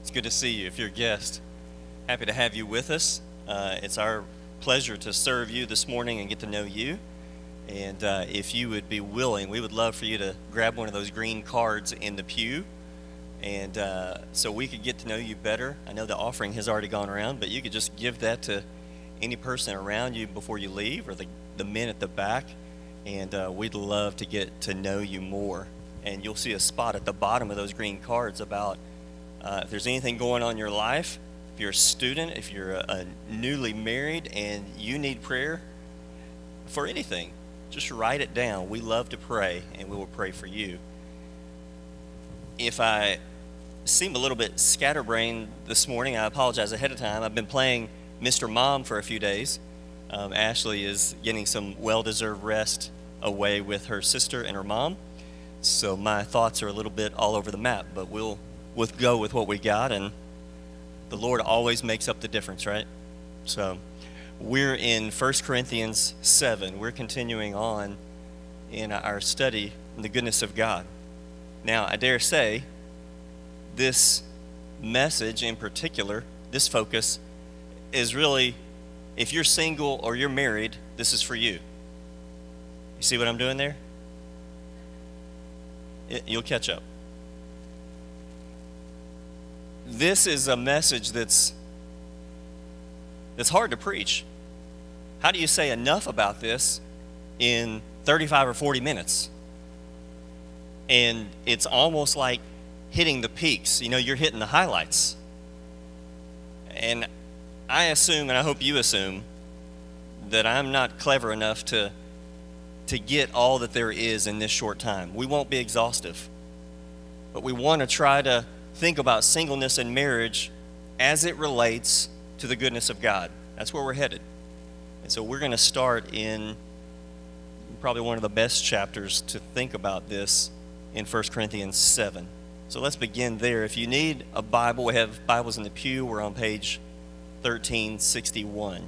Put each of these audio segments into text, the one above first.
It's good to see you. If you're a guest, happy to have you with us. It's our pleasure to serve you this morning and get to know you. And if you would be willing, we would love for you to grab one of those green cards in the pew, and so we could get to know you better. I know the offering has already gone around, but you could just give that to any person around you before you leave, or the men at the back, and we'd love to get to know you more. And you'll see a spot at the bottom of those green cards about if there's anything going on in your life, if you're a student, if you're a newly married and you need prayer for anything, just write it down. We love to pray, and we will pray for you. If I seem a little bit scatterbrained this morning, I apologize ahead of time. I've been playing Mr. Mom for a few days. Ashley is getting some well-deserved rest away with her sister and her mom, so my thoughts are a little bit all over the map, but we'll go with what we got, and the Lord always makes up the difference, right? So we're in 1 Corinthians 7. We're continuing on in our study in the goodness of God. Now, I dare say this message in particular, this focus, is really, if you're single or you're married, this is for you. You see what I'm doing there? You'll catch up. This is a message that's hard to preach. How do you say enough about this in 35 or 40 minutes? And it's almost like hitting the peaks. You know, you're hitting the highlights. And I assume, and I hope you assume, that I'm not clever enough to get all that there is in this short time. We won't be exhaustive. But we want to try to think about singleness and marriage as it relates to the goodness of God. That's where we're headed. And so we're going to start in probably one of the best chapters to think about this in 1 Corinthians 7. So let's begin there. If you need a Bible, we have Bibles in the pew. We're on page 1361.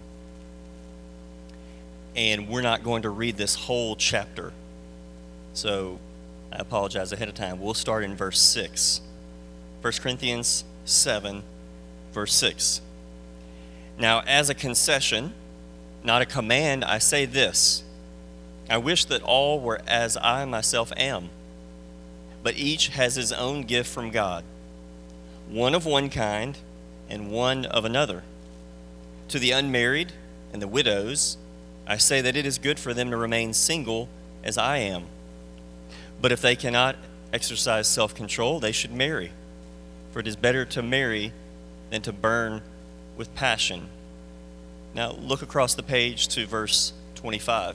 And we're not going to read this whole chapter. So I apologize ahead of time. We'll start in verse 6. 1 Corinthians 7, verse 6. Now, as a concession, not a command, I say this: I wish that all were as I myself am, but each has his own gift from God, one of one kind and one of another. To the unmarried and the widows, I say that it is good for them to remain single as I am. But if they cannot exercise self-control, they should marry. For it is better to marry than to burn with passion. Now look across the page to verse 25.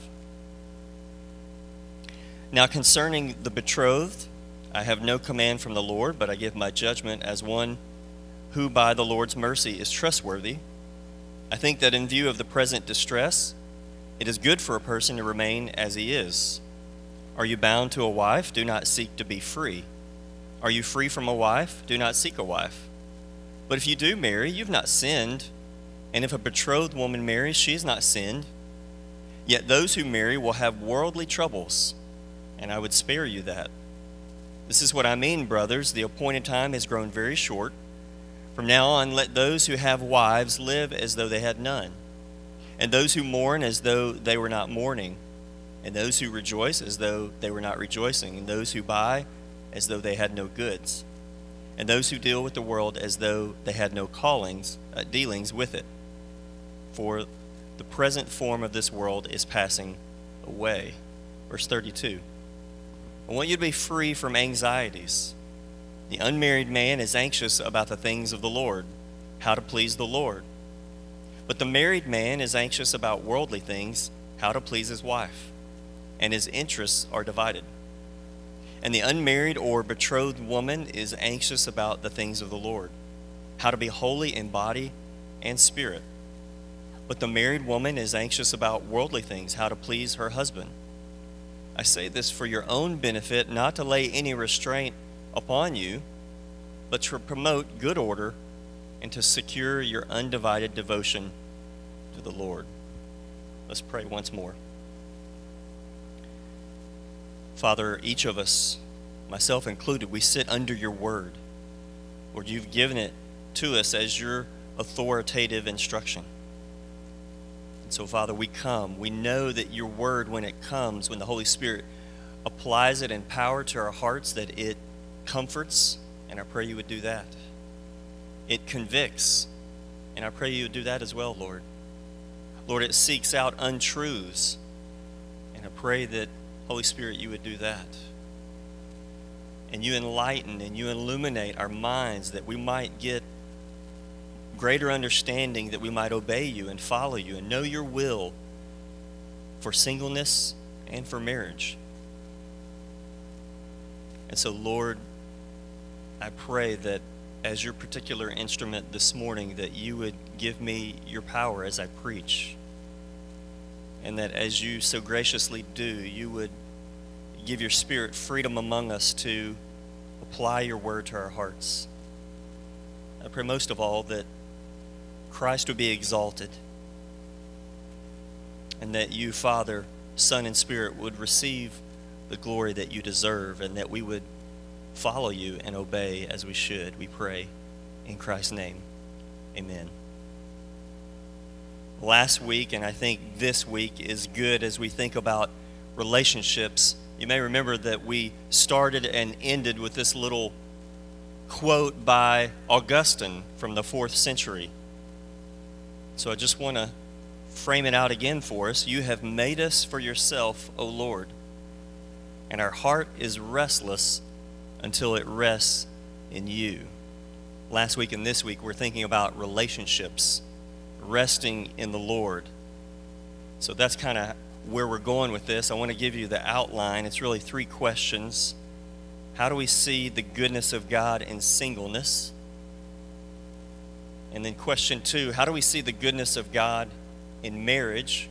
Now concerning the betrothed, I have no command from the Lord, but I give my judgment as one who by the Lord's mercy is trustworthy. I think that in view of the present distress, it is good for a person to remain as he is. Are you bound to a wife? Do not seek to be free. Are you free from a wife? Do not seek a wife. But if you do marry, you've not sinned. And if a betrothed woman marries, she has not sinned. Yet those who marry will have worldly troubles, and I would spare you that. This is what I mean, brothers. The appointed time has grown very short. From now on, let those who have wives live as though they had none, and those who mourn as though they were not mourning, and those who rejoice as though they were not rejoicing, and those who buy as though they had no goods, and those who deal with the world as though they had no dealings with it. For the present form of this world is passing away. Verse 32. I want you to be free from anxieties. The unmarried man is anxious about the things of the Lord, how to please the Lord. But the married man is anxious about worldly things, how to please his wife, and his interests are divided. And the unmarried or betrothed woman is anxious about the things of the Lord, how to be holy in body and spirit. But the married woman is anxious about worldly things, how to please her husband. I say this for your own benefit, not to lay any restraint upon you, but to promote good order and to secure your undivided devotion to the Lord. Let's pray once more. Father, each of us, myself included, we sit under your word. Lord, you've given it to us as your authoritative instruction. And so, Father, we come. We know that your word, when it comes, when the Holy Spirit applies it in power to our hearts, that it comforts, and I pray you would do that. It convicts, and I pray you would do that as well, Lord. Lord, it seeks out untruths, and I pray that, Holy Spirit, you would do that. And you enlighten and you illuminate our minds that we might get greater understanding, that we might obey you and follow you and know your will for singleness and for marriage. And so, Lord, I pray that as your particular instrument this morning, that you would give me your power as I preach. And that as you so graciously do, you would give your Spirit freedom among us to apply your word to our hearts. I pray most of all that Christ would be exalted, and that you, Father, Son, and Spirit would receive the glory that you deserve, and that we would follow you and obey as we should. We pray in Christ's name. Amen. Last week, and I think this week is good as we think about relationships. You may remember that we started and ended with this little quote by Augustine from the 4th century. So I just want to frame it out again for us. You have made us for yourself, O Lord, and our heart is restless until it rests in you. Last week and this week, we're thinking about relationships, resting in the Lord. So that's kind of where we're going with this. I want to give you the outline. It's really 3 questions. How do we see the goodness of God in singleness? And then question 2, how do we see the goodness of God in marriage?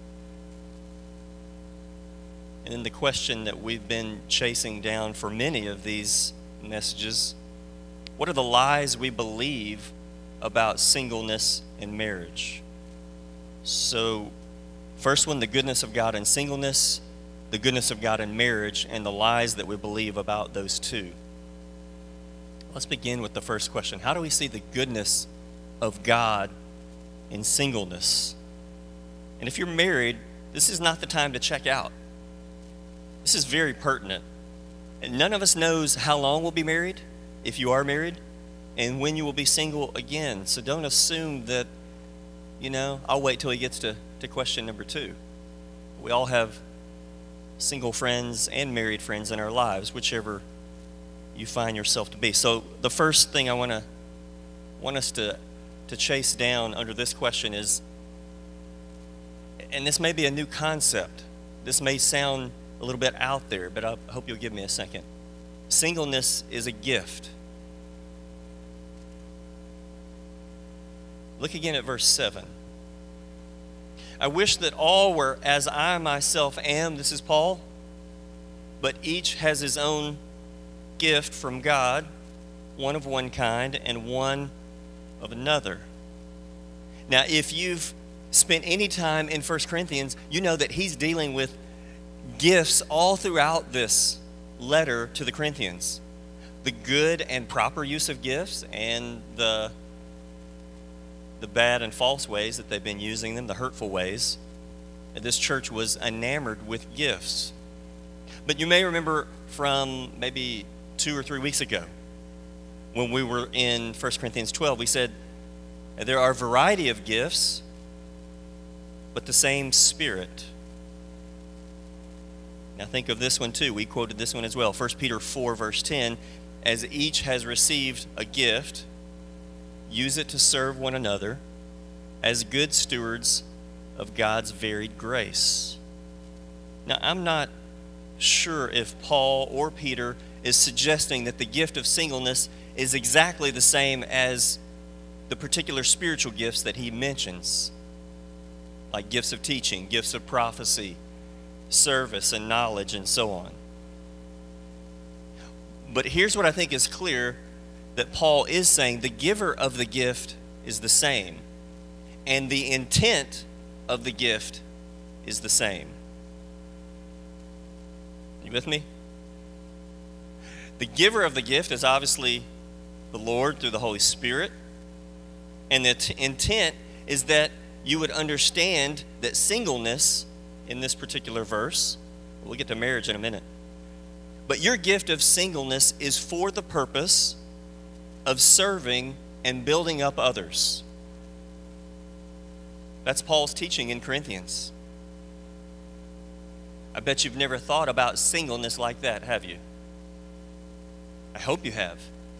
And then the question that we've been chasing down for many of these messages, what are the lies we believe about singleness and marriage? So, first one, the goodness of God in singleness, the goodness of God in marriage, and the lies that we believe about those two. Let's begin with the first question. How do we see the goodness of God in singleness? And if you're married, this is not the time to check out. This is very pertinent. And none of us knows how long we'll be married, if you are married, and when you will be single again. So don't assume that, I'll wait till he gets to question number 2. We all have single friends and married friends in our lives, whichever you find yourself to be. So the first thing I want us to chase down under this question is, and this may be a new concept, this may sound a little bit out there, but I hope you'll give me a second. Singleness is a gift. Look again at verse 7. I wish that all were as I myself am, this is Paul, but each has his own gift from God, one of one kind and one of another. Now, if you've spent any time in 1 Corinthians, you know that he's dealing with gifts all throughout this letter to the Corinthians. The good and proper use of gifts and the bad and false ways that they've been using them, the hurtful ways. And this church was enamored with gifts. But you may remember from maybe 2 or 3 weeks ago when we were in 1 Corinthians 12, we said there are a variety of gifts, but the same Spirit. Now think of this one too. We quoted this one as well. 1 Peter 4, verse 10, as each has received a gift, use it to serve one another as good stewards of God's varied grace. Now, I'm not sure if Paul or Peter is suggesting that the gift of singleness is exactly the same as the particular spiritual gifts that he mentions, like gifts of teaching, gifts of prophecy, service and knowledge, and so on. But here's what I think is clear, that Paul is saying the giver of the gift is the same, and the intent of the gift is the same. You with me? The giver of the gift is obviously the Lord through the Holy Spirit. And the intent is that you would understand that singleness in this particular verse, we'll get to marriage in a minute, but your gift of singleness is for the purpose of serving and building up others. That's Paul's teaching in Corinthians. I bet you've never thought about singleness like that, have you? I hope you have.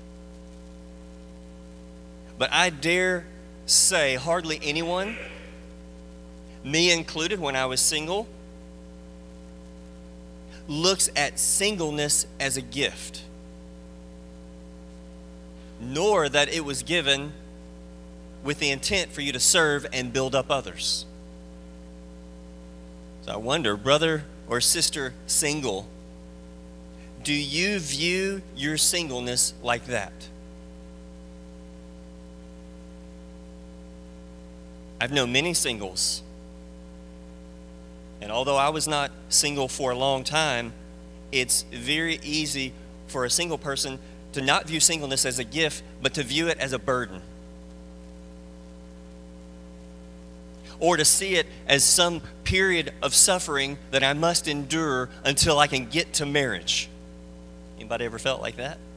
But I dare say hardly anyone, me included when I was single, looks at singleness as a gift, nor that it was given with the intent for you to serve and build up others. So I wonder, brother or sister single, do you view your singleness like that? I've known many singles, and although I was not single for a long time, it's very easy for a single person to not view singleness as a gift, but to view it as a burden. Or to see it as some period of suffering that I must endure until I can get to marriage. Anybody ever felt like that?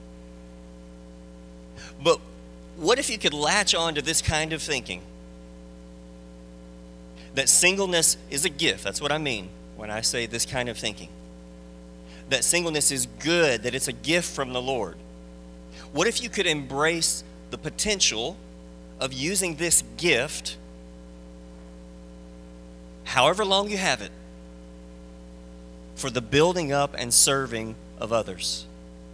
But what if you could latch on to this kind of thinking? That singleness is a gift. That's what I mean when I say this kind of thinking. That singleness is good, that it's a gift from the Lord. What if you could embrace the potential of using this gift, however long you have it, for the building up and serving of others?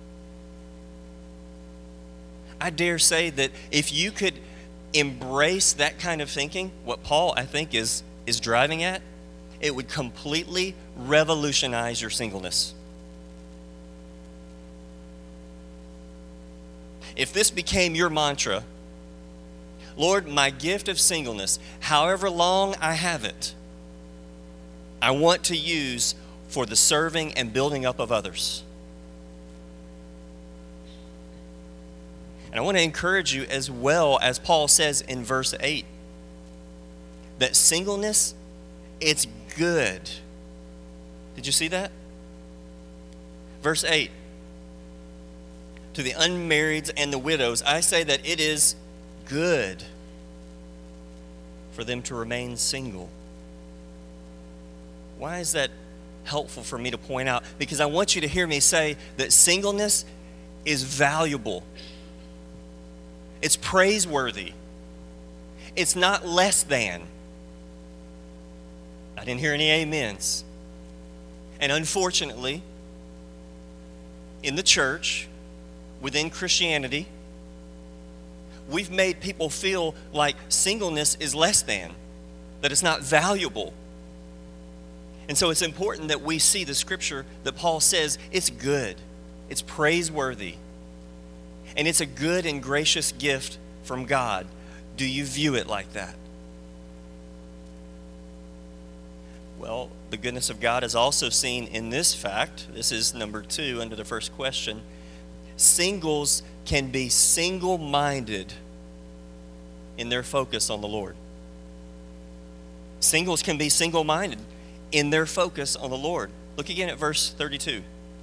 I dare say that if you could embrace that kind of thinking, what Paul, I think, is driving at, it would completely revolutionize your singleness. If this became your mantra, Lord, my gift of singleness, however long I have it, I want to use for the serving and building up of others. And I want to encourage you, as well as Paul says in verse 8, that singleness, it's good. Did you see that? Verse 8, to the unmarrieds and the widows, I say that it is good for them to remain single. Why is that helpful for me to point out? Because I want you to hear me say that singleness is valuable. It's praiseworthy. It's not less than. I didn't hear any amens. And unfortunately, in the church, within Christianity, we've made people feel like singleness is less than, that it's not valuable. And so it's important that we see the scripture that Paul says it's good, it's praiseworthy, and it's a good and gracious gift from God. Do you view it like that? Well, the goodness of God is also seen in this fact. This is number 2 under the first question. Singles can be single-minded in their focus on the Lord. Singles can be single-minded in their focus on the Lord. Look again at verse 32.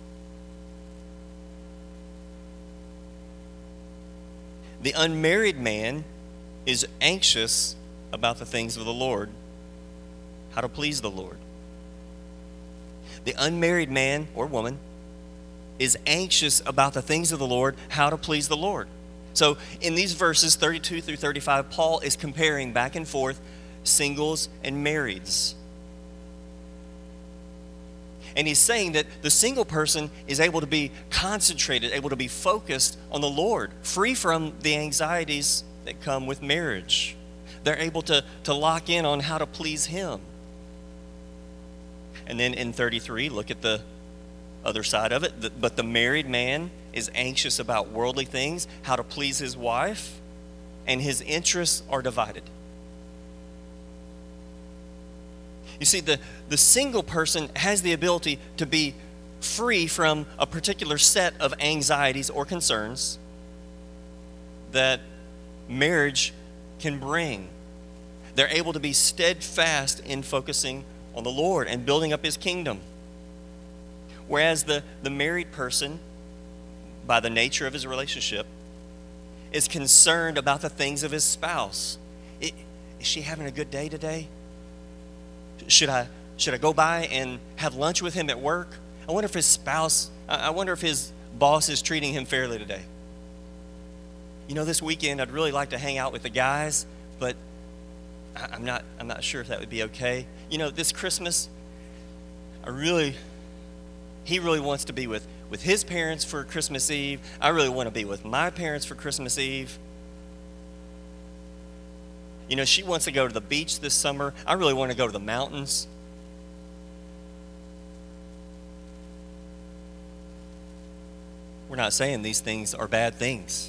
The unmarried man is anxious about the things of the Lord, how to please the Lord. The unmarried man or woman is anxious about the things of the Lord, how to please the Lord. So in these verses 32 through 35, Paul is comparing back and forth singles and marrieds. And he's saying that the single person is able to be concentrated, able to be focused on the Lord, free from the anxieties that come with marriage. They're able to lock in on how to please Him. And then in 33, look at the other side of it. But the married man is anxious about worldly things, how to please his wife, and his interests are divided. You see, the single person has the ability to be free from a particular set of anxieties or concerns that marriage can bring. They're able to be steadfast in focusing on the Lord and building up his kingdom. Whereas the married person, by the nature of his relationship, is concerned about the things of his spouse. Is she having a good day today? Should I go by and have lunch with him at work? I wonder if his boss is treating him fairly today. This weekend I'd really like to hang out with the guys, but I'm not sure if that would be okay. This Christmas, he really wants to be with his parents for Christmas Eve. I really want to be with my parents for Christmas Eve. She wants to go to the beach this summer. I really want to go to the mountains. We're not saying these things are bad things.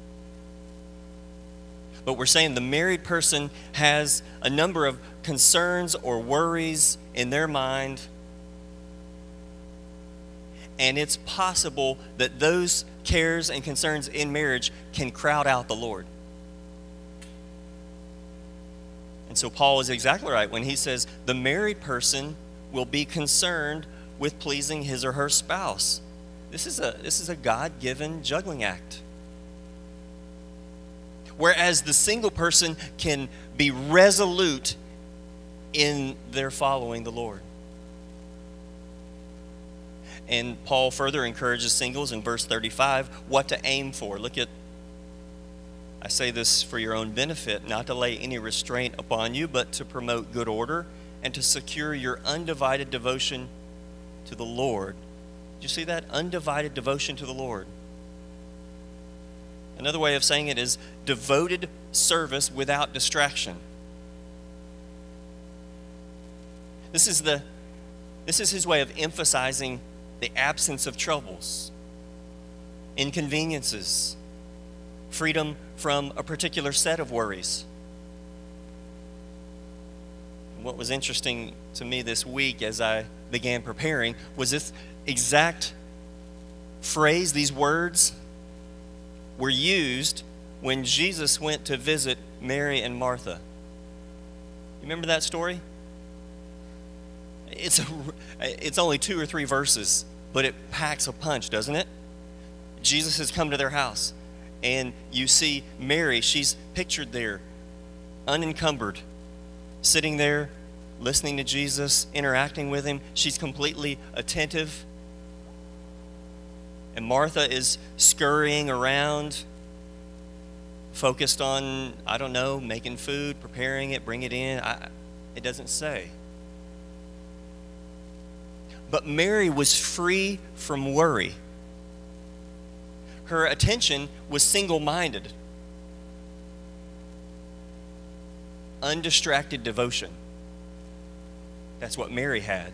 But we're saying the married person has a number of concerns or worries in their mind, and it's possible that those cares and concerns in marriage can crowd out the Lord. And so Paul is exactly right when he says the married person will be concerned with pleasing his or her spouse. This is a God-given juggling act. Whereas the single person can be resolute in their following the Lord. And Paul further encourages singles in verse 35 what to aim for. I say this for your own benefit, not to lay any restraint upon you, but to promote good order and to secure your undivided devotion to the Lord. Did you see that? Undivided devotion to the Lord. Another way of saying it is devoted service without distraction. This is his way of emphasizing the absence of troubles, inconveniences, freedom from a particular set of worries. What was interesting to me this week as I began preparing was this exact phrase, these words were used when Jesus went to visit Mary and Martha. You remember that story? It's only 2 or 3 verses, but it packs a punch, doesn't it? Jesus has come to their house, and you see Mary, she's pictured there, unencumbered, sitting there, listening to Jesus, interacting with him. She's completely attentive. And Martha is scurrying around, focused on, making food, preparing it, bring it in. It doesn't say. But Mary was free from worry. Her attention was single-minded. Undistracted devotion. That's what Mary had.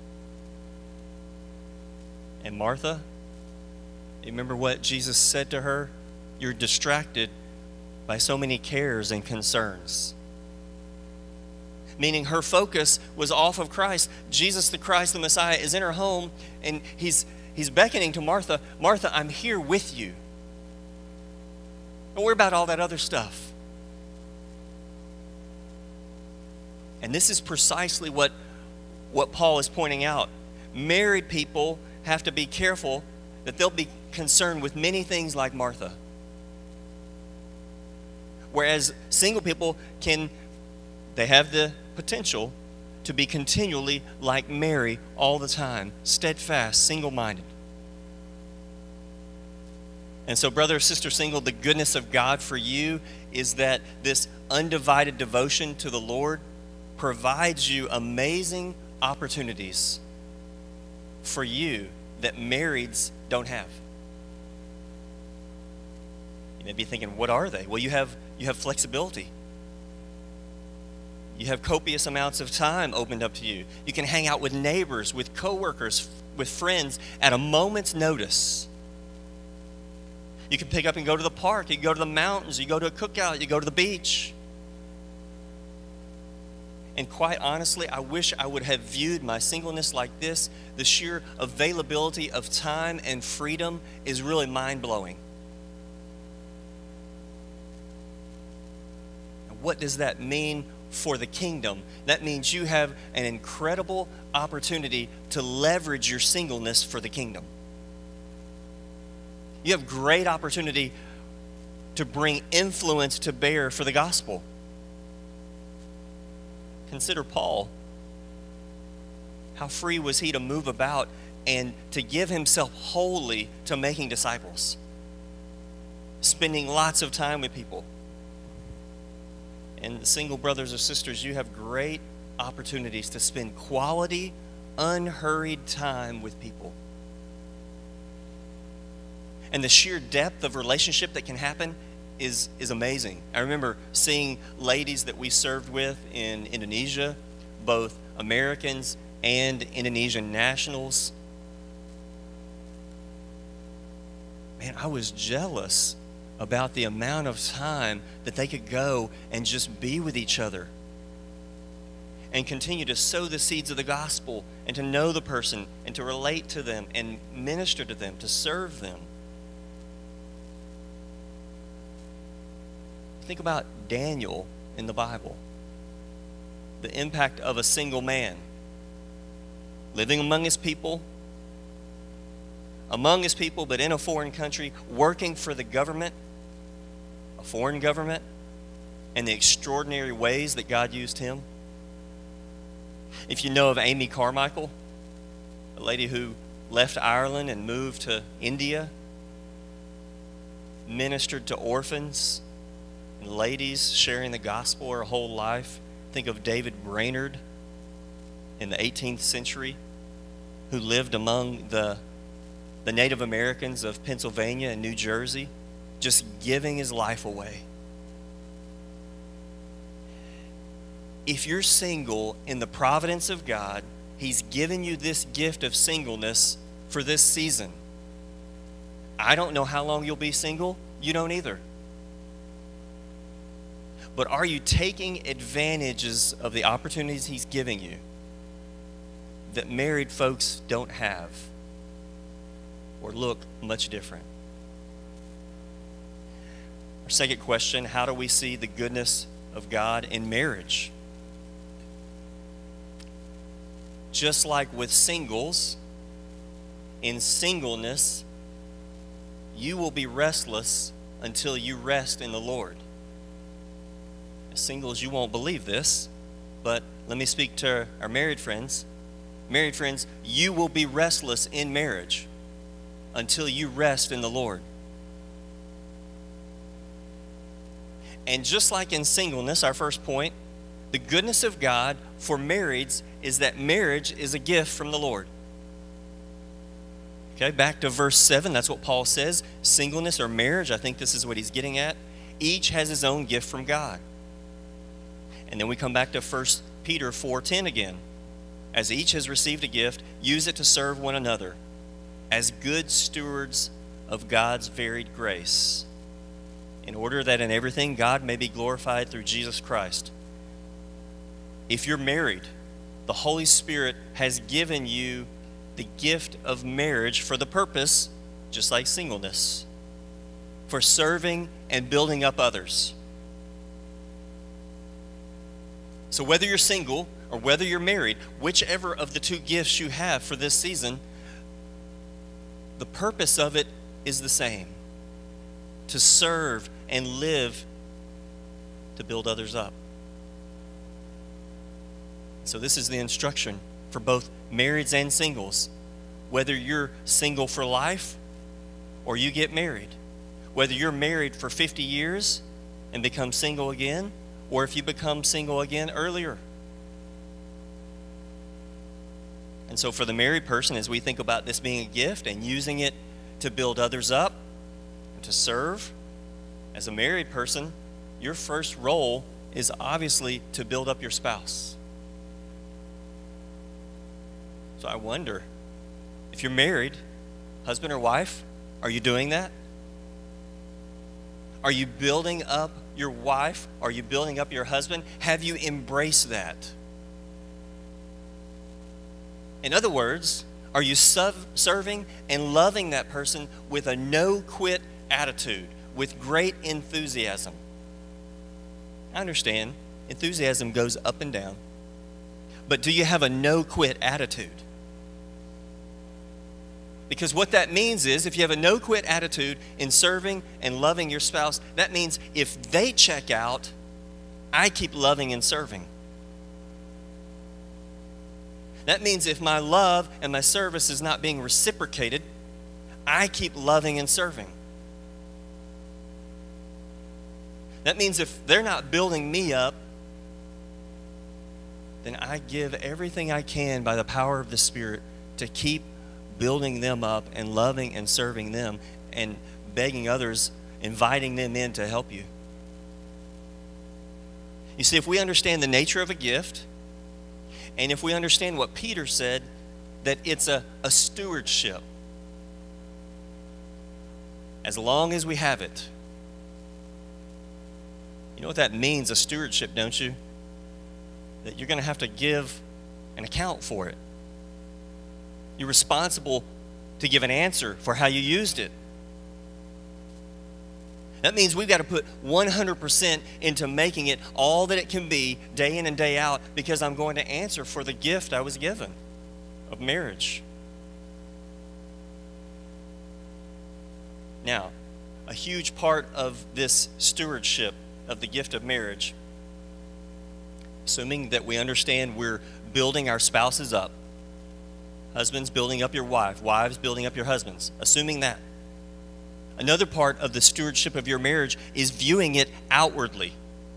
And Martha, you remember what Jesus said to her? You're distracted by so many cares and concerns. Meaning her focus was off of Christ. Jesus the Christ, the Messiah, is in her home, and he's beckoning to Martha. Martha, I'm here with you. Don't worry about all that other stuff. And this is precisely what Paul is pointing out. Married people have to be careful that they'll be concerned with many things like Martha. Whereas single people they have the potential to be continually like Mary all the time, steadfast, single-minded. And so, brother or sister single, the goodness of God for you is that this undivided devotion to the Lord provides you amazing opportunities for you that marrieds don't have. You may be thinking, what are they? Well, you have flexibility. You have copious amounts of time opened up to you. You can hang out with neighbors, with coworkers, with friends at a moment's notice. You can pick up and go to the park. You can go to the mountains. You go to a cookout. You go to the beach. And quite honestly, I wish I would have viewed my singleness like this. The sheer availability of time and freedom is really mind-blowing. what does that mean for the kingdom? That means you have an incredible opportunity to leverage your singleness for the kingdom. You have great opportunity to bring influence to bear for the gospel. Consider Paul. How free was he to move about and to give himself wholly to making disciples, spending lots of time with people. And the single brothers or sisters, you have great opportunities to spend quality, unhurried time with people. And the sheer depth of relationship that can happen is amazing. I remember seeing ladies that we served with in Indonesia, both Americans and Indonesian nationals. Man, I was jealous about the amount of time that they could go and just be with each other and continue to sow the seeds of the gospel and to know the person and to relate to them and minister to them, to serve them. Think about Daniel in the Bible. The impact of a single man living among his people, but in a foreign country, working for the government, a foreign government, and the extraordinary ways that God used him. If you know of Amy Carmichael, a lady who left Ireland and moved to India, ministered to orphans and ladies, sharing the gospel her whole life. Think of David Brainerd in the 18th century, who lived among the Native Americans of Pennsylvania and New Jersey, just giving his life away. If you're single in the providence of God, He's given you this gift of singleness for this season. I don't know how long you'll be single. You don't either. But are you taking advantages of the opportunities He's giving you that married folks don't have or look much different? Our second question, how do we see the goodness of God in marriage? Just like with singles, in singleness, you will be restless until you rest in the Lord. As singles, you won't believe this, but let me speak to our married friends. Married friends, you will be restless in marriage until you rest in the Lord. And just like in singleness, our first point, the goodness of God for marrieds is that marriage is a gift from the Lord. Okay, back to verse 7, that's what Paul says. Singleness or marriage, I think this is what he's getting at. Each has his own gift from God. And then we come back to 1 Peter 4:10 again. As each has received a gift, use it to serve one another as good stewards of God's varied grace, in order that in everything God may be glorified through Jesus Christ. If you're married, the Holy Spirit has given you the gift of marriage for the purpose, just like singleness, for serving and building up others. So whether you're single or whether you're married, whichever of the two gifts you have for this season, the purpose of it is the same: to serve and live to build others up. So this is the instruction for both marrieds and singles. Whether you're single for life or you get married, whether you're married for 50 years and become single again, or if you become single again earlier. And so for the married person, as we think about this being a gift and using it to build others up and to serve, as a married person, your first role is obviously to build up your spouse. So I wonder, if you're married, husband or wife, are you doing that? Are you building up your wife? Are you building up your husband? Have you embraced that? In other words, are you serving and loving that person with a no-quit attitude, with great enthusiasm? I understand. Enthusiasm goes up and down. But do you have a no-quit attitude? Because what that means is if you have a no-quit attitude in serving and loving your spouse, that means if they check out, I keep loving and serving. That means if my love and my service is not being reciprocated, I keep loving and serving. That means if they're not building me up, then I give everything I can by the power of the Spirit to keep building them up and loving and serving them and begging others, inviting them in to help you. You see, if we understand the nature of a gift, and if we understand what Peter said, that it's a stewardship, as long as we have it. You know what that means, a stewardship, don't you? That you're going to have to give an account for it. You're responsible to give an answer for how you used it. That means we've got to put 100% into making it all that it can be day in and day out, because I'm going to answer for the gift I was given of marriage. Now, a huge part of this stewardship of the gift of marriage, assuming that we understand we're building our spouses up, husbands building up your wife, wives building up your husbands, assuming that. Another part of the stewardship of your marriage is viewing it outwardly.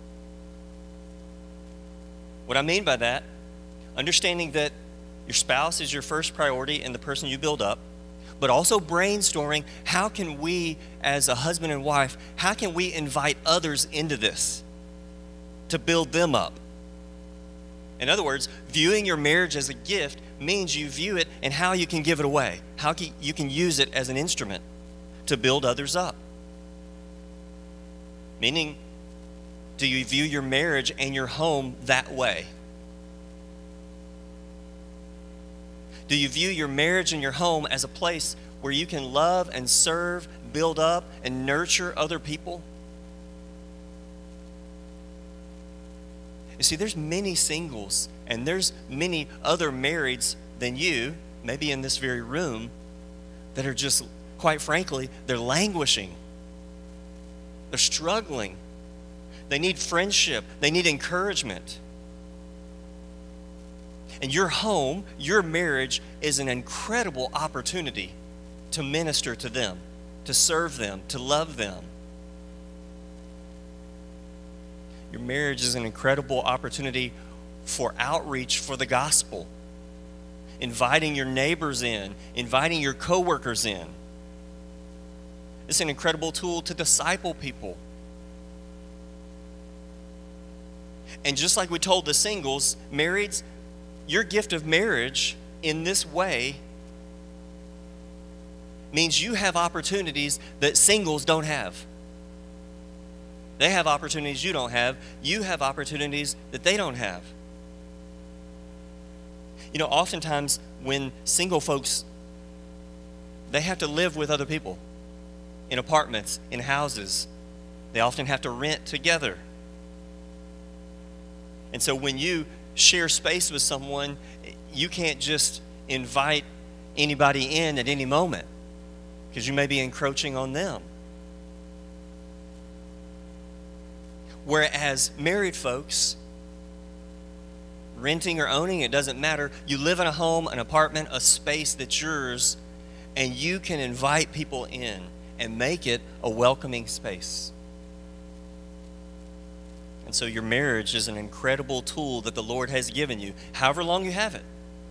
What I mean by that, understanding that your spouse is your first priority and the person you build up, but also brainstorming, how can we, as a husband and wife, how can we invite others into this to build them up? In other words, viewing your marriage as a gift means you view it and how you can give it away, how you can use it as an instrument to build others up. Meaning, do you view your marriage and your home that way? Do you view your marriage and your home as a place where you can love and serve, build up, and nurture other people? You see, there's many singles, and there's many other marrieds than you, maybe in this very room, that are just, quite frankly, they're languishing. They're struggling. They need friendship. They need encouragement. And your home, your marriage, is an incredible opportunity to minister to them, to serve them, to love them. Your marriage is an incredible opportunity for outreach for the gospel, inviting your neighbors in, inviting your coworkers in. It's an incredible tool to disciple people. And just like we told the singles, marrieds, your gift of marriage in this way means you have opportunities that singles don't have. They have opportunities you don't have. You have opportunities that they don't have. You know, oftentimes when single folks, they have to live with other people in apartments, in houses. They often have to rent together. And so when you share space with someone, you can't just invite anybody in at any moment because you may be encroaching on them. Whereas married folks, renting or owning, it doesn't matter. You live in a home, an apartment, a space that's yours, and you can invite people in and make it a welcoming space. And so your marriage is an incredible tool that the Lord has given you, however long you have it.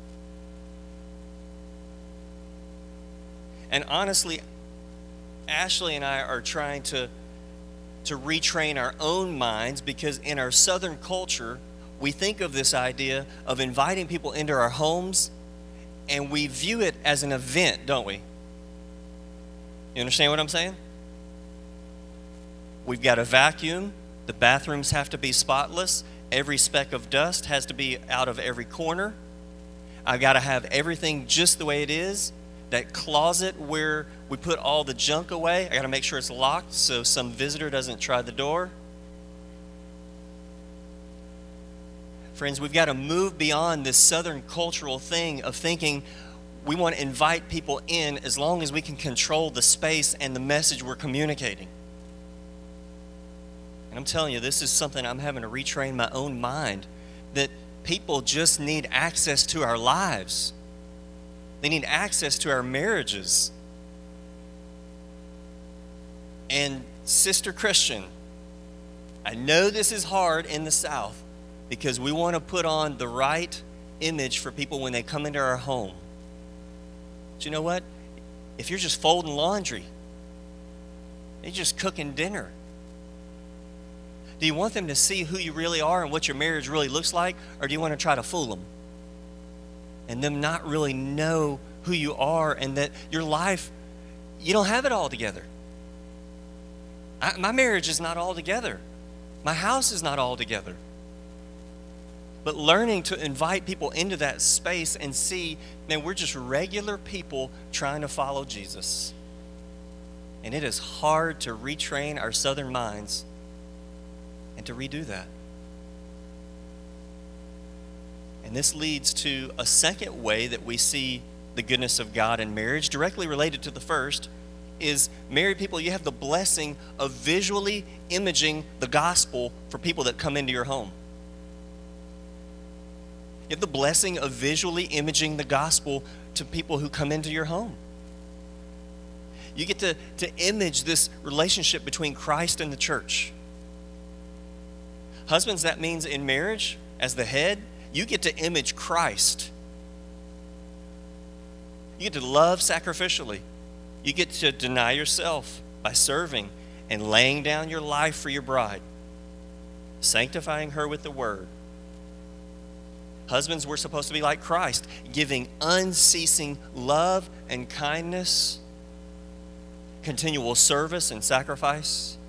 And honestly, Ashley and I are trying to retrain our own minds, because in our Southern culture, we think of this idea of inviting people into our homes, and we view it as an event, don't we? You understand what I'm saying? We've got a vacuum. The bathrooms have to be spotless. Every speck of dust has to be out of every corner. I've got to have everything just the way it is. That closet where we put all the junk away, I got to make sure it's locked so some visitor doesn't try the door. Friends, we've got to move beyond this Southern cultural thing of thinking we want to invite people in as long as we can control the space and the message we're communicating. And I'm telling you, this is something I'm having to retrain my own mind, that people just need access to our lives. They need access to our marriages. And Sister Christian, I know this is hard in the South because we want to put on the right image for people when they come into our home. But you know what? If you're just folding laundry, you're just cooking dinner, do you want them to see who you really are and what your marriage really looks like, or do you want to try to fool them and them not really know who you are and that your life, you don't have it all together? My marriage is not all together. My house is not all together. But learning to invite people into that space and see, man, we're just regular people trying to follow Jesus. And it is hard to retrain our Southern minds and to redo that. And this leads to a second way that we see the goodness of God in marriage, directly related to the first, is married people, you have the blessing of visually imaging the gospel for people that come into your home. You have the blessing of visually imaging the gospel to people who come into your home. You get to image this relationship between Christ and the church. Husbands, that means in marriage, as the head, you get to image Christ. You get to love sacrificially. You get to deny yourself by serving and laying down your life for your bride, sanctifying her with the word. Husbands, we're supposed to be like Christ, giving unceasing love and kindness, continual service and sacrifice,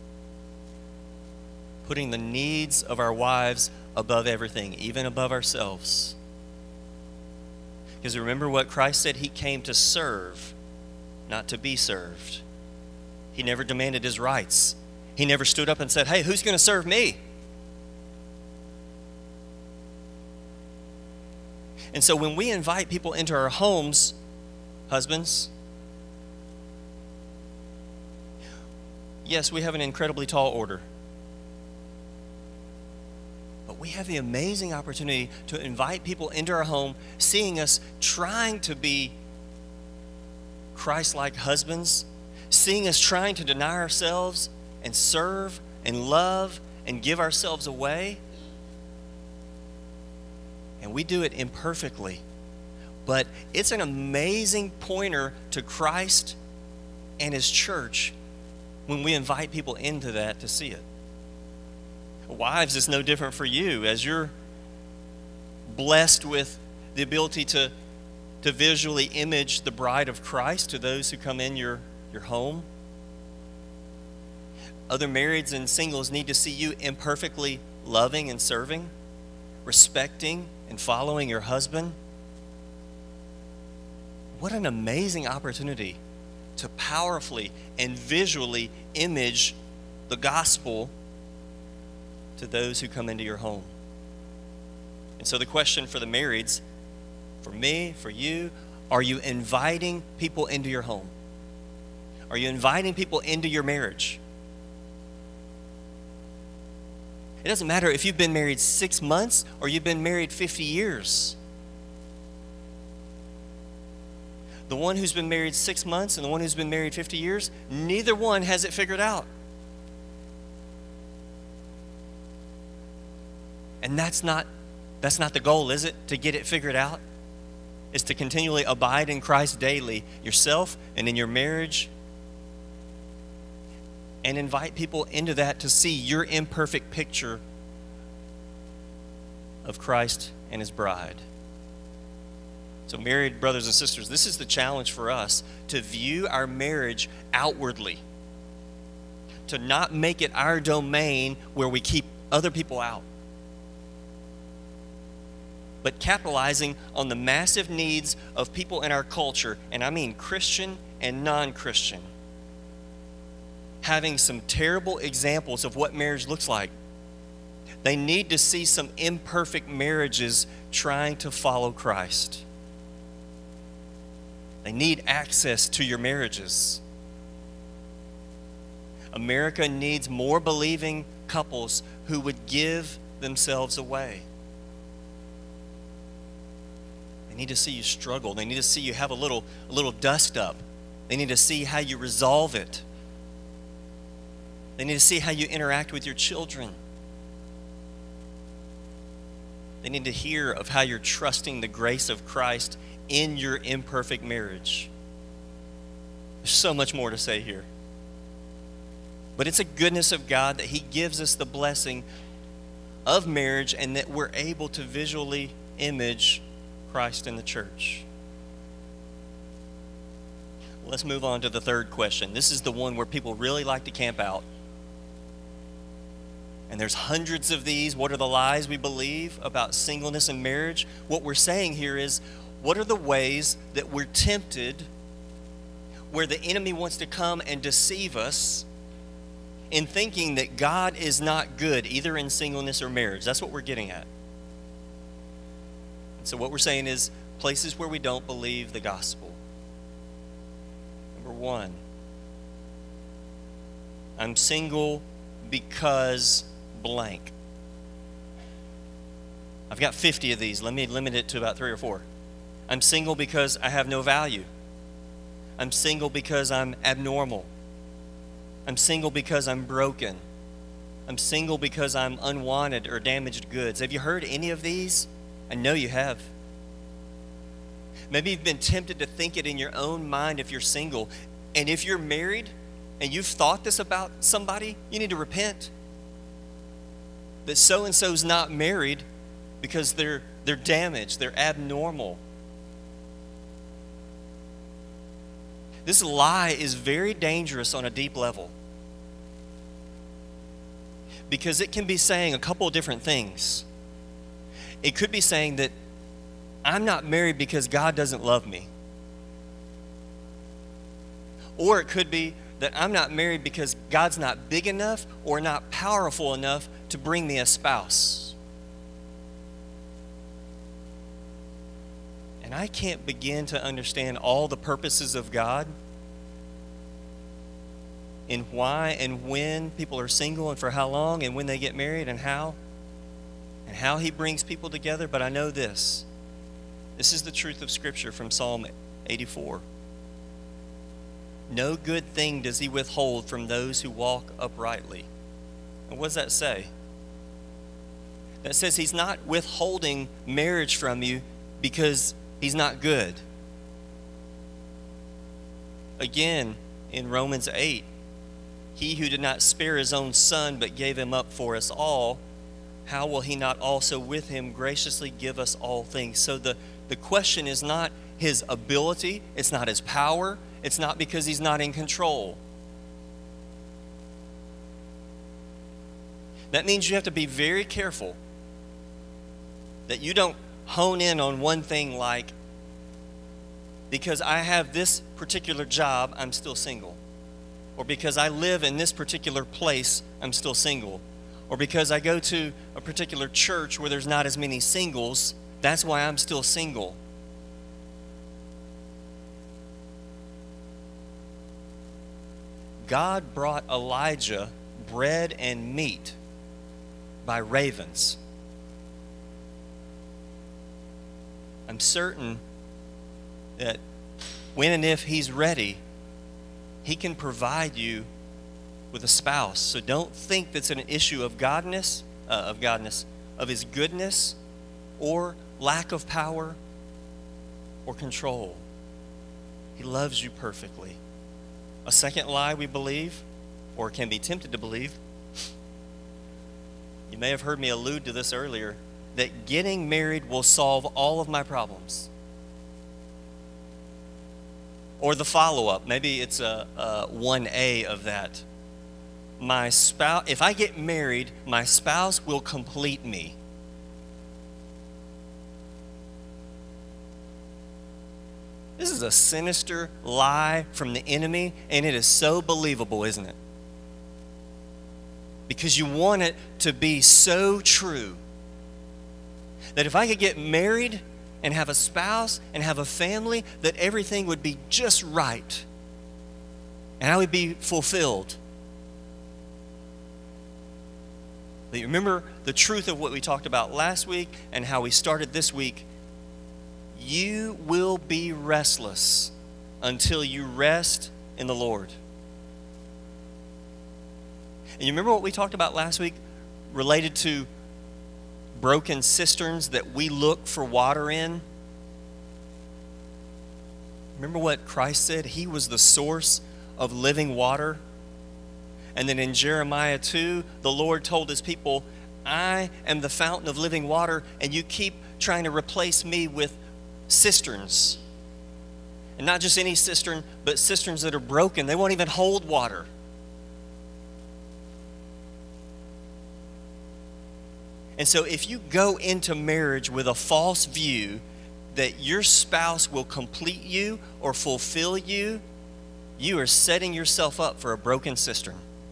putting the needs of our wives above everything, even above ourselves. Because remember what Christ said? He came to serve, not to be served. He never demanded his rights. He never stood up and said, hey, who's going to serve me? And so when we invite people into our homes, husbands, yes, we have an incredibly tall order. But we have the amazing opportunity to invite people into our home, seeing us trying to be Christ-like husbands, seeing us trying to deny ourselves and serve and love and give ourselves away. And we do it imperfectly. But it's an amazing pointer to Christ and his church when we invite people into that to see it. Wives, it's no different for you. As you're blessed with the ability to visually image the bride of Christ to those who come in your home, other marrieds and singles need to see you imperfectly loving and serving, respecting and following your husband. What an amazing opportunity to powerfully and visually image the gospel to those who come into your home. And so the question for the marrieds, for me, for you, are you inviting people into your home? Are you inviting people into your marriage? It doesn't matter if you've been married 6 months or you've been married 50 years. The one who's been married 6 months and the one who's been married 50 years, neither one has it figured out. And that's not the goal, is it? To get it figured out? It's to continually abide in Christ daily, yourself and in your marriage, and invite people into that to see your imperfect picture of Christ and his bride. So married brothers and sisters, this is the challenge for us, to view our marriage outwardly, to not make it our domain where we keep other people out, but capitalizing on the massive needs of people in our culture, and I mean Christian and non-Christian, having some terrible examples of what marriage looks like, They need to see some imperfect marriages trying to follow Christ. They need access to your marriages. America needs more believing couples who would give themselves away. They need to see you struggle. They need to see you have a little dust up. They need to see how you resolve it. They need to see how you interact with your children. They need to hear of how you're trusting the grace of Christ in your imperfect marriage. There's so much more to say here. But it's a goodness of God that He gives us the blessing of marriage and that we're able to visually image Christ in the church. Let's move on to the third question. This is the one where people really like to camp out. And there's hundreds of these. What are the lies we believe about singleness and marriage? What we're saying here is, what are the ways that we're tempted, where the enemy wants to come and deceive us in thinking that God is not good, either in singleness or marriage? That's what we're getting at. So what we're saying is places where we don't believe the gospel. Number one, I'm single because blank. I've got 50 of these. Let me limit it to about 3 or 4. I'm single because I have no value. I'm single because I'm abnormal. I'm single because I'm broken. I'm single because I'm unwanted or damaged goods. Have you heard any of these? I know you have. Maybe you've been tempted to think it in your own mind if you're single. And if you're married and you've thought this about somebody, you need to repent. That so-and-so's not married because they're damaged, they're abnormal. This lie is very dangerous on a deep level because it can be saying a couple of different things. It could be saying that I'm not married because God doesn't love me. Or it could be that I'm not married because God's not big enough or not powerful enough to bring me a spouse. And I can't begin to understand all the purposes of God in why and when people are single and for how long and when they get married and how He brings people together. But I know this. This is the truth of Scripture from Psalm 84. No good thing does He withhold from those who walk uprightly. And what does that say? That says He's not withholding marriage from you because He's not good. Again, in Romans 8, He who did not spare His own Son but gave Him up for us all, how will He not also with Him graciously give us all things? So the question is not His ability, it's not His power, it's not because He's not in control. That means you have to be very careful that you don't hone in on one thing like, because I have this particular job, I'm still single. Or because I live in this particular place, I'm still single. Or because I go to a particular church where there's not as many singles, that's why I'm still single. God brought Elijah bread and meat by ravens. I'm certain that when and if He's ready, He can provide you with a spouse. So don't think that's an issue of of His goodness or lack of power or control. He loves you perfectly. A second lie we believe, or can be tempted to believe, you may have heard me allude to this earlier, that getting married will solve all of my problems. Or the follow-up, maybe it's a 1A of that. My spouse, if I get married, my spouse will complete me. This is a sinister lie from the enemy, and it is so believable, isn't it? because you want it to be so true that if I could get married and have a spouse and have a family, that everything would be just right and I would be fulfilled. But you remember the truth of what we talked about last week and how we started this week. You will be restless until you rest in the Lord. And you remember what we talked about last week related to broken cisterns that we look for water in? Remember what Christ said? He was the source of living water. And then in Jeremiah 2, the Lord told his people, I am the fountain of living water, and you keep trying to replace me with cisterns. And not just any cistern, but cisterns that are broken. They won't even hold water. And so if you go into marriage with a false view that your spouse will complete you or fulfill you, you are setting yourself up for a broken cistern.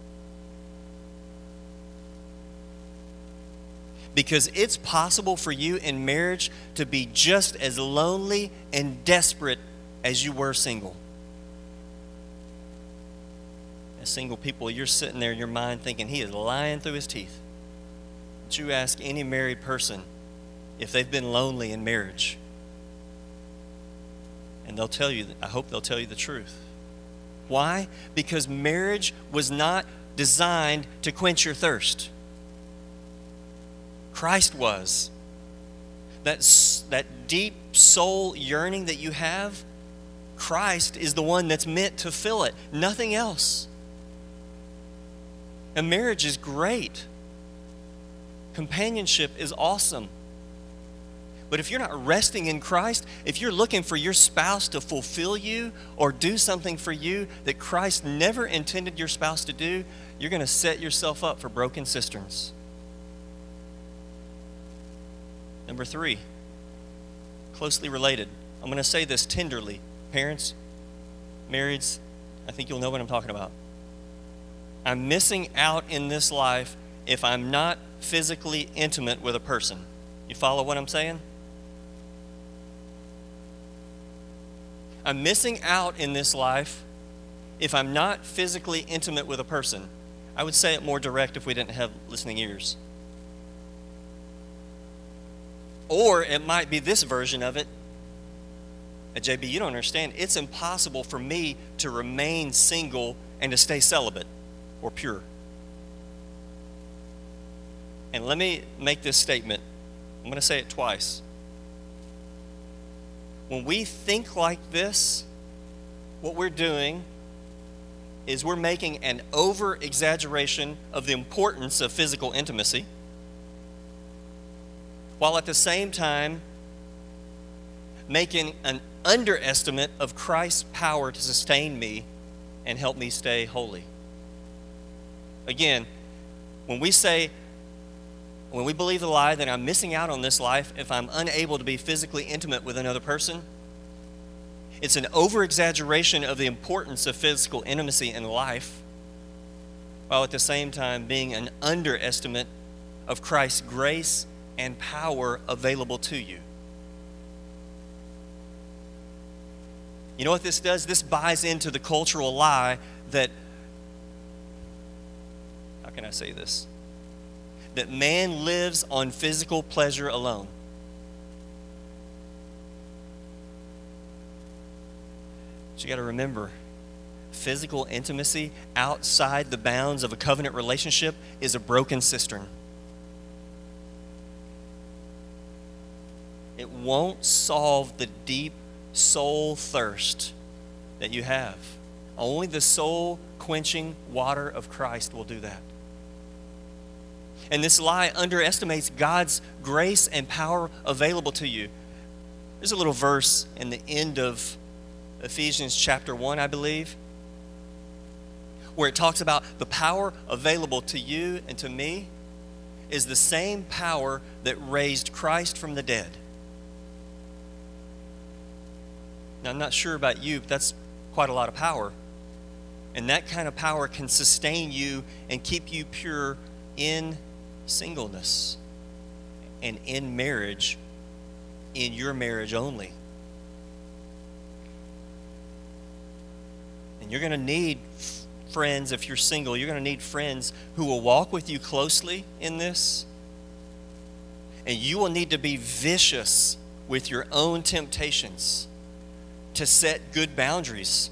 Because it's possible for you in marriage to be just as lonely and desperate as you were single. As single people, you're sitting there in your mind thinking, he is lying through his teeth. But you ask any married person if they've been lonely in marriage, and they'll tell you, I hope they'll tell you the truth. Why? Because marriage was not designed to quench your thirst. Christ was. That deep soul yearning that you have, Christ is the one that's meant to fill it, nothing else. And marriage is great. Companionship is awesome. But if you're not resting in Christ, if you're looking for your spouse to fulfill you or do something for you that Christ never intended your spouse to do, you're going to set yourself up for broken cisterns. Number 3, closely related. I'm going to say this tenderly. Parents, marrieds, I think you'll know what I'm talking about. I'm missing out in this life if I'm not physically intimate with a person. You follow what I'm saying? I'm missing out in this life if I'm not physically intimate with a person. I would say it more direct if we didn't have listening ears. Or it might be this version of it. JB, you don't understand. It's impossible for me to remain single and to stay celibate or pure. And let me make this statement. I'm going to say it twice. When we think like this, what we're doing is we're making an over-exaggeration of the importance of physical intimacy, while at the same time making an underestimate of Christ's power to sustain me and help me stay holy. Again, when we believe the lie that I'm missing out on this life if I'm unable to be physically intimate with another person, it's an over-exaggeration of the importance of physical intimacy in life, while at the same time being an underestimate of Christ's grace and power available to you. You know what this does? This buys into the cultural lie that, how can I say this? That man lives on physical pleasure alone. But you got to remember, physical intimacy outside the bounds of a covenant relationship is a broken cistern. It won't solve the deep soul thirst that you have. Only the soul quenching water of Christ will do that. And this lie underestimates God's grace and power available to you. There's a little verse in the end of Ephesians chapter 1, I believe, where it talks about the power available to you and to me is the same power that raised Christ from the dead. Now, I'm not sure about you, but that's quite a lot of power. And that kind of power can sustain you and keep you pure in singleness and in marriage, in your marriage only. And you're going to need friends, if you're single, you're going to need friends who will walk with you closely in this. And you will need to be vicious with your own temptations to set good boundaries.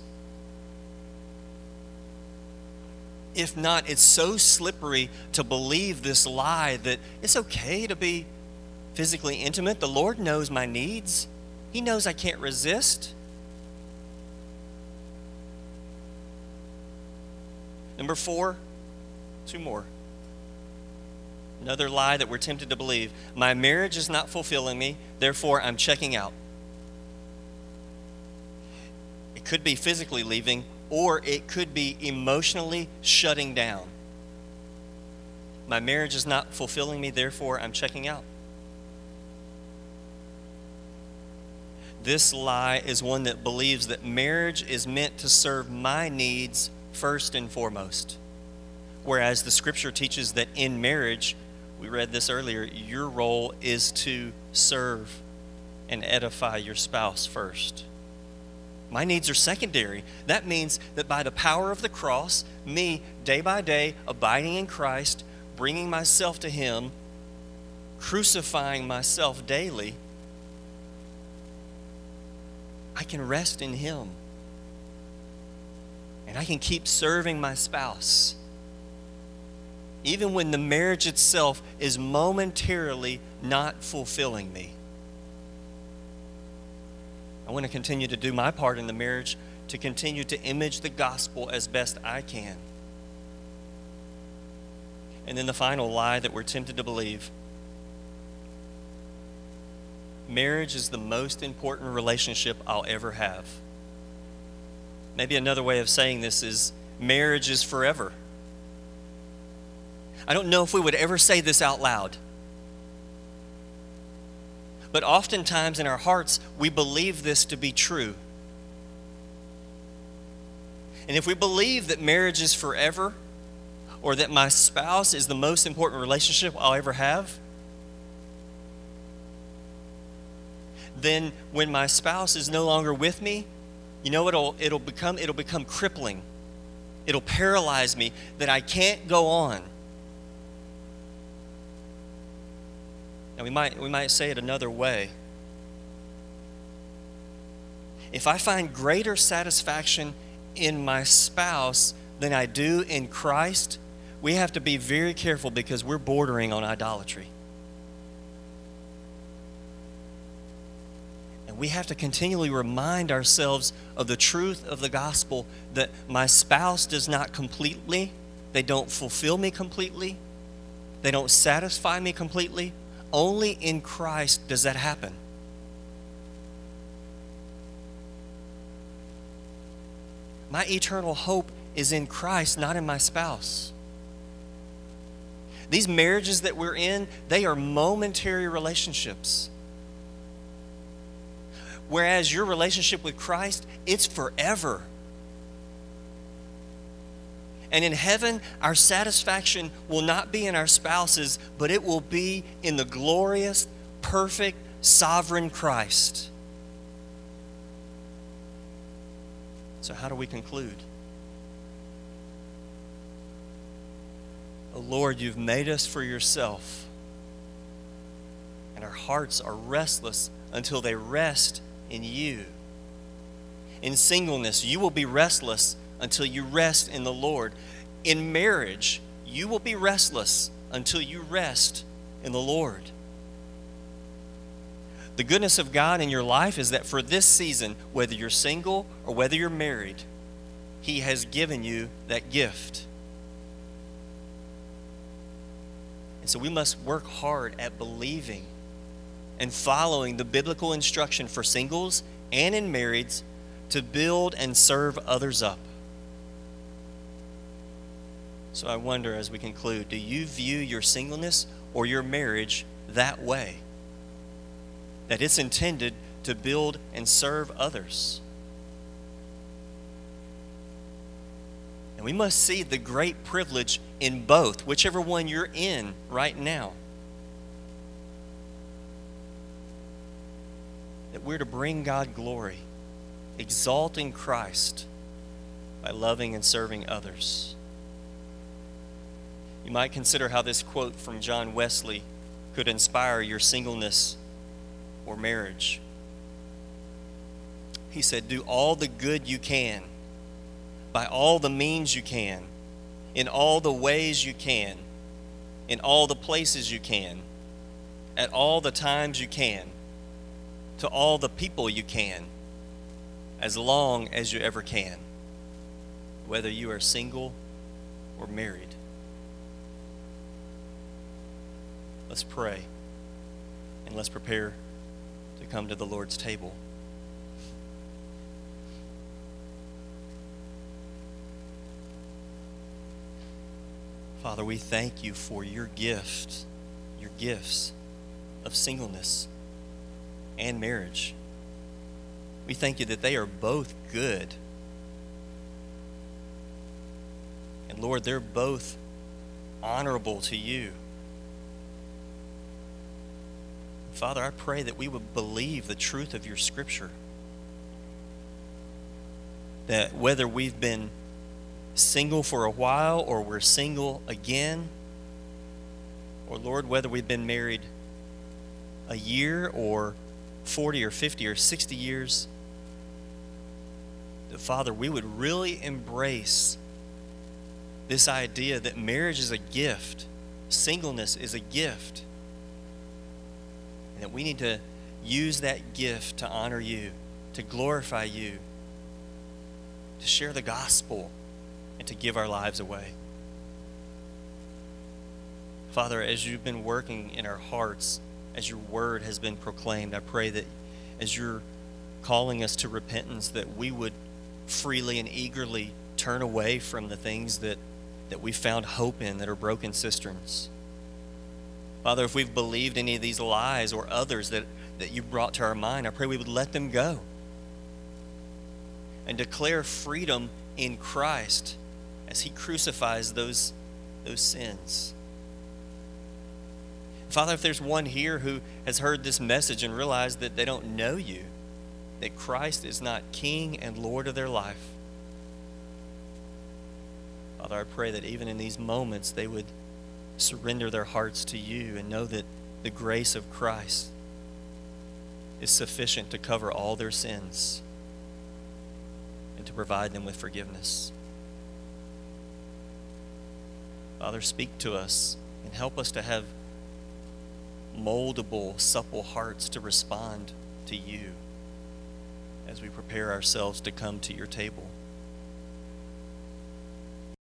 If not, it's so slippery to believe this lie that it's okay to be physically intimate. The Lord knows my needs. He knows I can't resist. Number 4, 2 more. Another lie that we're tempted to believe. My marriage is not fulfilling me, therefore I'm checking out. It could be physically leaving, or it could be emotionally shutting down. My marriage is not fulfilling me, therefore I'm checking out. This lie is one that believes that marriage is meant to serve my needs first and foremost. Whereas the scripture teaches that in marriage, we read this earlier, your role is to serve and edify your spouse first. My needs are secondary. That means that by the power of the cross, me, day by day, abiding in Christ, bringing myself to Him, crucifying myself daily, I can rest in Him. And I can keep serving my spouse, even when the marriage itself is momentarily not fulfilling me. I want to continue to do my part in the marriage to continue to image the gospel as best I can. And then the final lie that we're tempted to believe. Marriage is the most important relationship I'll ever have. Maybe another way of saying this is marriage is forever. I don't know if we would ever say this out loud. But oftentimes in our hearts, we believe this to be true. And if we believe that marriage is forever, or that my spouse is the most important relationship I'll ever have, then when my spouse is no longer with me, you know what it'll become crippling. It'll paralyze me that I can't go on. Now we might say it another way. If I find greater satisfaction in my spouse than I do in Christ, we have to be very careful because we're bordering on idolatry. And we have to continually remind ourselves of the truth of the gospel that my spouse does not completely, they don't fulfill me completely, they don't satisfy me completely. Only in Christ does that happen. My eternal hope is in Christ, not in my spouse. These marriages that we're in, they are momentary relationships. Whereas your relationship with Christ, it's forever. And in heaven, our satisfaction will not be in our spouses, but it will be in the glorious, perfect, sovereign Christ. So how do we conclude? Oh Lord, you've made us for yourself. And our hearts are restless until they rest in you. In singleness, you will be restless until you rest in the Lord. In marriage, you will be restless until you rest in the Lord. The goodness of God in your life is that for this season, whether you're single or whether you're married, He has given you that gift. And so we must work hard at believing and following the biblical instruction for singles and in marrieds to build and serve others up. So I wonder as we conclude, do you view your singleness or your marriage that way? That it's intended to build and serve others? And we must see the great privilege in both, whichever one you're in right now. That we're to bring God glory, exalting Christ by loving and serving others. You might consider how this quote from John Wesley could inspire your singleness or marriage. He said, "Do all the good you can, by all the means you can, in all the ways you can, in all the places you can, at all the times you can, to all the people you can, as long as you ever can, whether you are single or married." Let's pray, and let's prepare to come to the Lord's table. Father, we thank you for your gifts of singleness and marriage. We thank you that they are both good. And Lord, they're both honorable to you. Father, I pray that we would believe the truth of your scripture. That whether we've been single for a while or we're single again, or Lord, whether we've been married a year or 40 or 50 or 60 years, that Father, we would really embrace this idea that marriage is a gift, singleness is a gift, and that we need to use that gift to honor you, to glorify you, to share the gospel, and to give our lives away. Father, as you've been working in our hearts, as your word has been proclaimed, I pray that as you're calling us to repentance, that we would freely and eagerly turn away from the things that we found hope in that are broken cisterns. Father, if we've believed any of these lies or others that you brought to our mind, I pray we would let them go and declare freedom in Christ as he crucifies those sins. Father, if there's one here who has heard this message and realized that they don't know you, that Christ is not King and Lord of their life, Father, I pray that even in these moments they would surrender their hearts to you and know that the grace of Christ is sufficient to cover all their sins and to provide them with forgiveness. Father, speak to us and help us to have moldable, supple hearts to respond to you as we prepare ourselves to come to your table.